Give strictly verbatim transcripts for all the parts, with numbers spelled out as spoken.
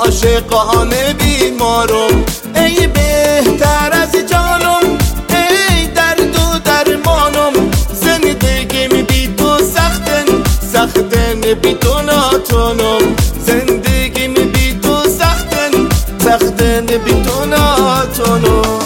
عاشقانه بیمارم، ای بهتر از جانم، ای درد و درمانم. زندگیم بی تو سختن، سختن بی تو ناتونم. زندگیم بی تو سختن، سختن بی تو ناتونم.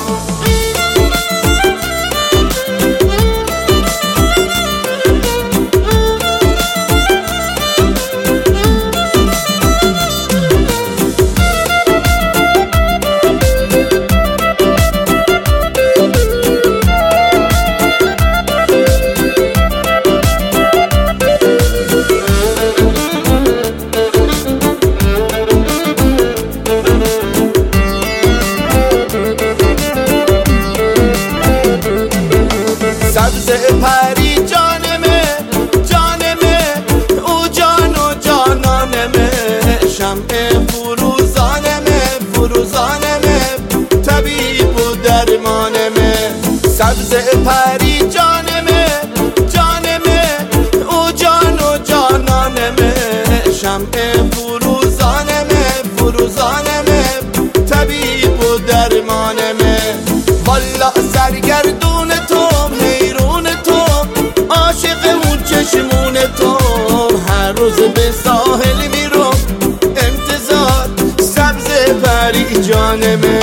سبز پری جانمه، جانمه، او جان و جانانمه. شمع فروزانمه، فروزانمه، طبیب و درمانمه. سبز پری جانمه، جانمه، او جان و جانانمه. شمع فروزانمه، فروزانمه، طبیب و درمانمه. والا سرگردون تو، چشمون تو، هر روز به ساحل میرم انتظار سبز پری جانمه.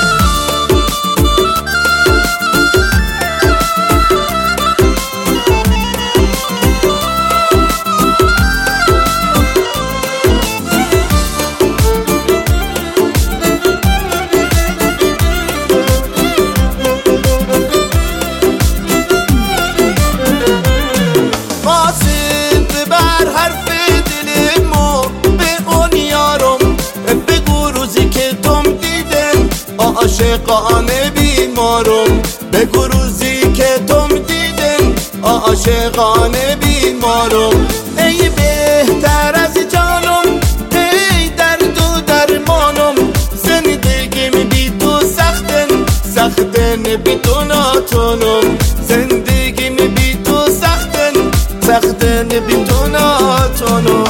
عاشقانه بیمارم، بگو روزی که تم دیدن. عاشقانه بیمارم، ای بهتر از جانم، ای درد و درمانم. زندگیم بی تو سختن، سختن بی تو ناتونم. زندگیم بی تو سختن، سختن بی تو ناتونم.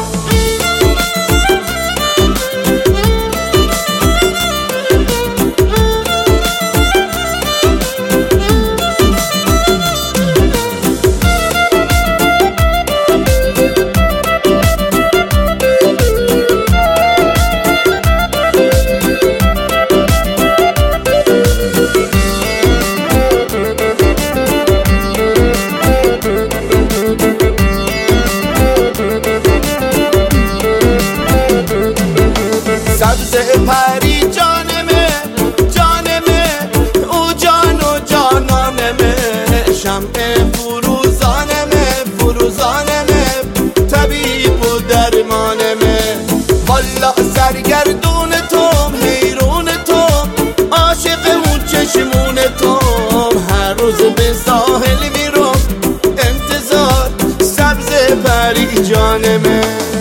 سبز پری جانمه، جانمه، او جان و جانانمه. شمع فروزانمه، فروزانمه، طبیب و درمانمه. والا سرگردون تو، حیرون تو، عاشق اون چشمون تو، هر روز به ساحل میرم انتظار سبز پری جانمه.